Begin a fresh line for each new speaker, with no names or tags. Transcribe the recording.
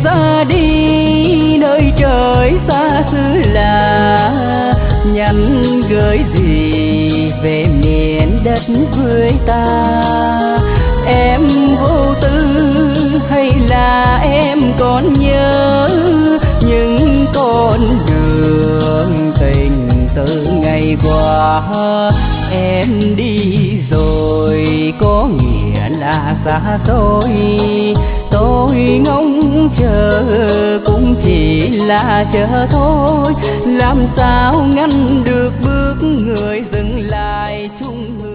ra đi nơi trời xa xứ lạ, nhắn gửi gì về miền đất quê ta. Em vô tư hay là em còn nhớ những con đường tình từ ngày qua? Em đi rồi có nghĩa là xa xôi, tôi ngóng chờ cũng chỉ là chờ thôi. Làm sao ngăn được bước người dừng lại chung người.